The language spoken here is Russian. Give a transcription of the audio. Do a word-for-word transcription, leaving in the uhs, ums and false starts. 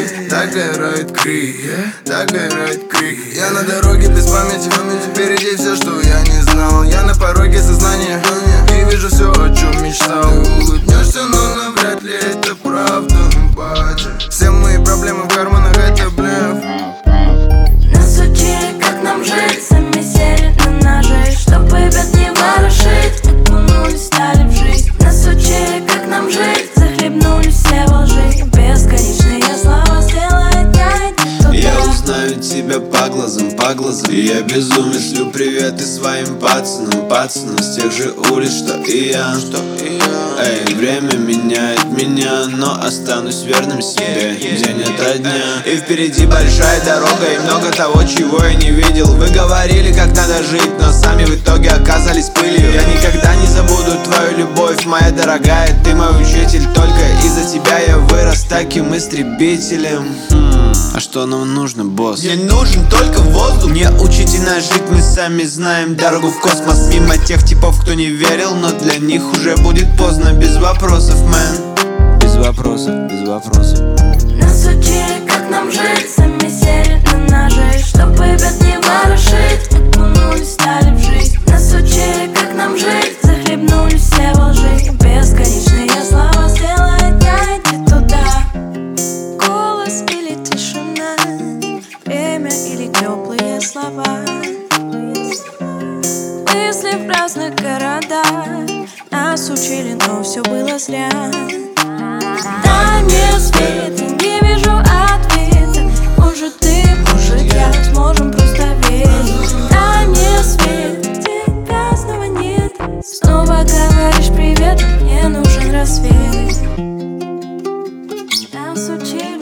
жить. Догорает крик, догорает крик. Я на дороге без памяти, впереди все, что я не знал. Я на пороге сознания и вижу все, о чем мечтал. Ты улыбнешься, но навряд ли это правда, батя. Все мои проблемы в карманах, это блеф. Нас учили, как нам жить, сами сели на ножи, чтобы бед не ворошить. Окунулись, стали в жизнь. Нас учили, как нам жить, захлебнулись все во лжи. Бесконечные слова сделают тайны туда. Я узнаю тебя по глазам, по глазам. И я безумец, шлю приветы своим пацанам, пацанам с тех же улиц, что и я, что и я. Эй, время меняет меня, но останусь верным себе день ото дня. И впереди большая дорога и много того, чего я не видел. Вы говорили, как надо жить, но сами в итоге оказались пылью. Я никогда не забуду твою любовь, моя дорогая. Ты мой учитель, только из-за тебя я вырос таким истребителем. хм, А что нам нужно, босс? Мне нужен только воздух. Не учите нас жить, мы сами знаем дорогу в космос. Мимо тех типов, кто не верил, но для них уже будет поздно. Без вопросов, мэн. Без вопросов, без вопросов. Нас учили, как нам жить, сами сели на ножи, чтобы бед не ворошить. Окунулись, стали в жизнь. Нас учили, как нам жить, захлебнулись все во лжи. Бесконечные слова сделают тайны туда. Голос или тишина, время или теплые слова. Мысли в разных городах нас учили, но все было зря. Дай мне свет, я не вижу ответа. Может ты, может я, сможем просто верить. Дай мне свет, тебя снова нет. Снова говоришь привет, мне нужен рассвет. Нас учили.